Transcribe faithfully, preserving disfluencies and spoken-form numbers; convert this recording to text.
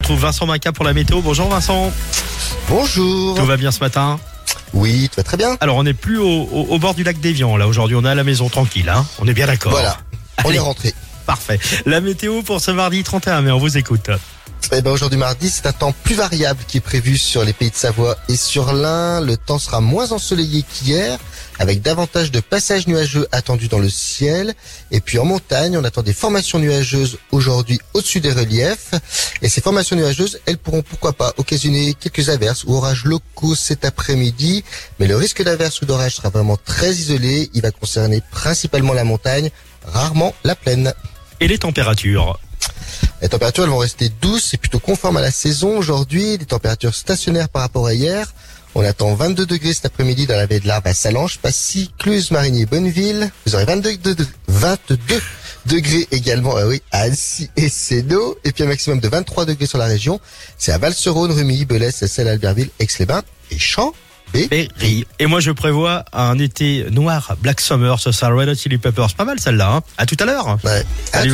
On trouve Vincent Maca pour la météo. Bonjour Vincent. Bonjour. Tout va bien ce matin? Oui, tout va très bien. Alors on n'est plus au, au, au bord du lac d'Évian là. Aujourd'hui on est à la maison tranquille. Hein, on est bien d'accord. Voilà, on Allez, est rentré. Parfait. La météo pour ce mardi trente et un mai, on vous écoute. Eh ben aujourd'hui mardi, c'est un temps plus variable qui est prévu sur les pays de Savoie et sur l'Ain. Le temps sera moins ensoleillé qu'hier, avec davantage de passages nuageux attendus dans le ciel. Et puis en montagne, on attend des formations nuageuses aujourd'hui au-dessus des reliefs. Et ces formations nuageuses, elles pourront pourquoi pas occasionner quelques averses ou orages locaux cet après-midi. Mais le risque d'averse ou d'orage sera vraiment très isolé. Il va concerner principalement la montagne, rarement la plaine. Et les températures? Les températures elles vont rester douces et plutôt conformes à la saison aujourd'hui. Des températures stationnaires par rapport à hier. On attend vingt-deux degrés cet après-midi dans la baie de l'Arve à Salanches, Passy, Cluse, Marigny, Bonneville. Vous aurez vingt-deux, vingt-deux degrés également ah oui, à Annecy et Sénaux. Et puis un maximum de vingt-trois degrés sur la région. C'est à Val-sur-Rhône, Rumilly, Belès, Seyssel, Albertville, Aix-les-Bains et Chambéry. Et moi je prévois un été noir, Black Summer, ce sera Red Hot Chili Peppers. Pas mal celle-là. Hein, à tout à l'heure. Ouais. Salut.